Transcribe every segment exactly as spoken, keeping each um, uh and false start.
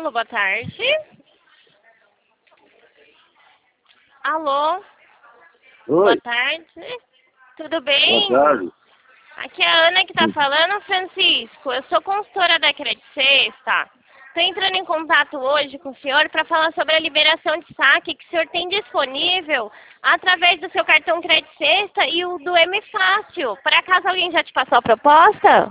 Alô, boa tarde. Alô? Oi. Boa tarde. Tudo bem? Boa tarde. Aqui é a Ana que tá falando, Francisco. Eu sou consultora da Credit Sexta. Estou entrando em contato hoje com o senhor para falar sobre a liberação de saque que o senhor tem disponível através do seu cartão Credit Sexta e o do M Fácil. Por acaso alguém já te passou a proposta?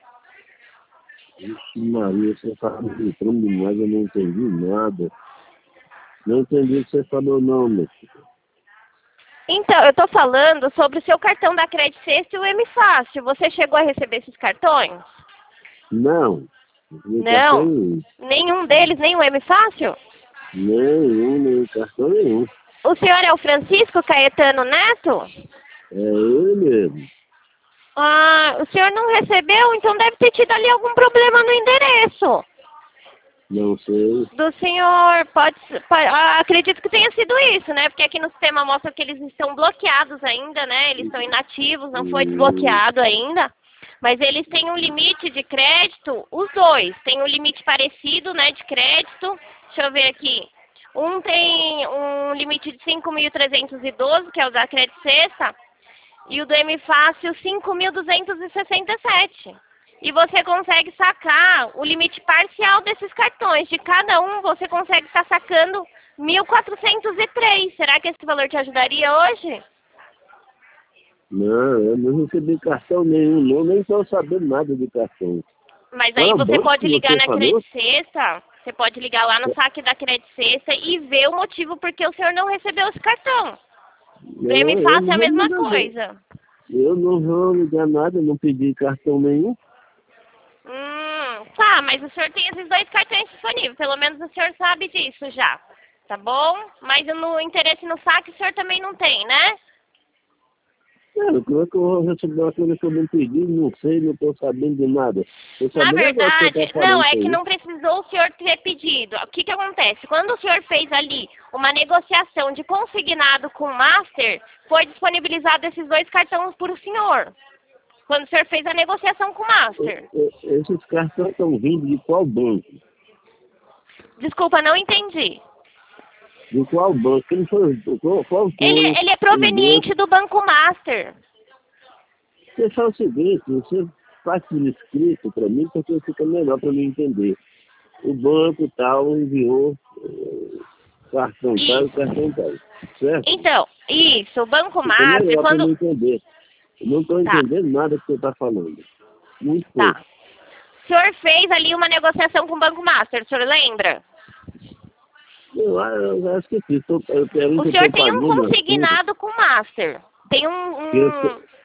Ixi, Maria, você está me gritando demais, eu não entendi nada. Não entendi o que você falou não, meu filho. Então, eu estou falando sobre o seu cartão da Credit Sexta e o M Fácil. Você chegou a receber esses cartões? Não. Não. Não? Nenhum. Nenhum deles, nem o M Fácil? Nenhum, nem cartão nenhum. O senhor é o Francisco Caetano Neto? É ele mesmo. Ah, o senhor não recebeu? Então deve ter tido ali algum problema no endereço. Não sei. Do senhor, pode, pode ah, acredito que tenha sido isso, né? Porque aqui no sistema mostra que eles estão bloqueados ainda, né? Eles estão inativos, não foi desbloqueado ainda. Mas eles têm um limite de crédito, os dois. Tem um limite parecido, né, de crédito. Deixa eu ver aqui. Um tem um limite de cinco mil trezentos e doze, que é o da Credit Sexta, e o do M Fácil cinco mil duzentos e sessenta e sete. E você consegue sacar o limite parcial desses cartões. De cada um, você consegue estar sacando mil quatrocentos e três. Será que esse valor te ajudaria hoje? Não, eu não recebi cartão nenhum, não, nem estou sabendo nada de cartão. Mas aí Ah, você bom, pode ligar você na falou? Credit Sexta, você pode ligar lá no saque da Credit Sexta e ver o motivo porque o senhor não recebeu esse cartão. O Não, M eu Fácil é não a vou mesma ligar, não. coisa. Eu não vou ligar nada, não pedi cartão nenhum. Hum, tá, mas o senhor tem esses dois cartões disponíveis, pelo menos o senhor sabe disso já, tá bom? Mas no interesse no saque o senhor também não tem, né? Cara, como é que eu vou receber uma coisa que eu não pedi? Não sei, não estou sabendo de nada. Tô Na sabendo agora que você verdade, está falando não, é isso que aí. não precisou o senhor ter pedido. O que que acontece? Quando o senhor fez ali uma negociação de consignado com o Master, foi disponibilizado esses dois cartões para o senhor. Quando o senhor fez a negociação com o Master. E- e- Esses cartões estão vindo de qual banco? Desculpa, não entendi. De qual banco? Quem foi? Qual, qual Ele, foi ele é o banco? proveniente do Banco Master. Você faz o seguinte, você faz por escrito para mim, porque fica melhor para mim entender. O banco tal enviou eh, cartão tal e Isso. cartão tal. Certo? Então, isso, o Banco Fica Master, melhor para quando... mim entender. Eu não estou Tá, entendendo nada que você está falando. Muito pouco. tá. O senhor fez ali uma negociação com o Banco Master, o senhor lembra? Eu, eu acho que sim. Tô, eu quero O que eu senhor estou tem um pagando as contas. consignado com o Master. Tem um... Que eu um... tô-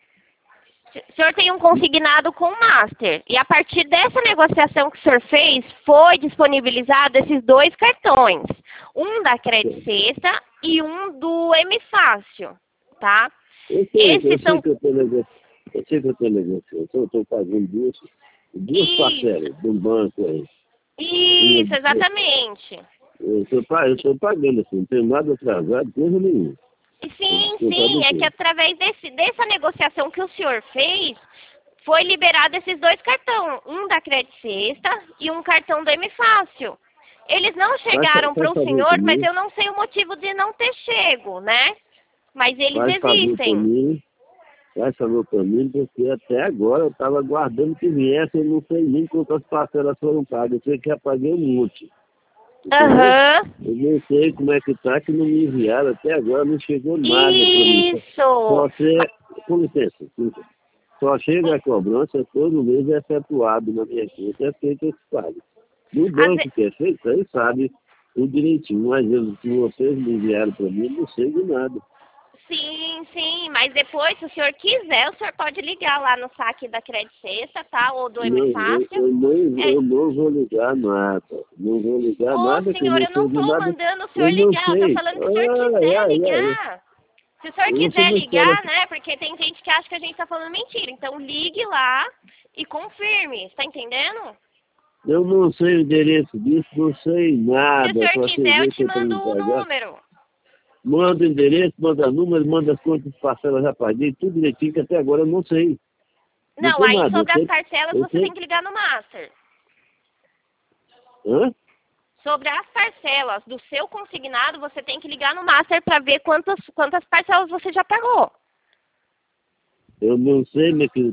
O senhor tem um consignado com o Master. E a partir dessa negociação que o senhor fez, foi disponibilizado esses dois cartões. Um da Credit Sexta e um do M Fácil, tá? eu sei, eu Esses sei são... que eu estou negociando. Eu sei que eu estou negociando. Eu estou pagando duas, duas Isso, parcelas de um banco aí. isso, Uma- exatamente. Eu estou eu estou pagando assim, não tenho nada atrasado, coisa nenhuma. Sim, Eu sim, é que tudo. através desse, dessa negociação que o senhor fez, foi liberado esses dois cartões, um da Credit Sexta e um cartão do M Fácil. Eles não chegaram Faz, para faz o favor senhor, para mas mim, eu não sei o motivo de não ter chego, né? Mas eles faz favor para existem. mim, faz favor para mim, porque até agora eu estava aguardando que viesse, eu não sei nem quantas parcelas foram pagas, eu sei que já paguei um monte. Entendeu? Aham. Eu não sei como é que tá, que não me enviaram, até agora não chegou nada para mim. Só Isso. sei, com licença, com licença. Só chega a cobrança todo mês é efetuado na minha conta, é feito esse pago. No Às banco ve- que é feito, aí sabe tudo direitinho, mas eu, se vocês me enviaram para mim, eu não sei de nada. Sim, sim, mas depois, se o senhor quiser, o senhor pode ligar lá no saque da Credit Sexta, tá? Ou do M Não, eu, Fácil. eu, não, É, eu não vou ligar nada. Não vou ligar ô, nada, que eu senhor, não eu não sei de tô nada. mandando o senhor Eu não ligar, eu tô sei. falando que o senhor Ai, quiser ai, ai. ligar. Se o senhor Você quiser não espera. ligar, né, porque tem gente que acha que a gente tá falando mentira. Então ligue lá e confirme, tá entendendo? Eu não sei o endereço disso, não sei Se o nada. senhor Para você quiser, eu ver que te eu estou mando me o pagar. número. Manda o endereço, manda número, manda as quantas parcelas já paguei, tudo direitinho, que até agora eu não sei. Não Não, sei aí nada. Eu sobre as sei, parcelas eu você sei. tem que ligar no Master. Hã? Sobre as parcelas do seu consignado, você tem que ligar no Master para ver quantas, quantas parcelas você já pagou. Eu não sei, minha querida.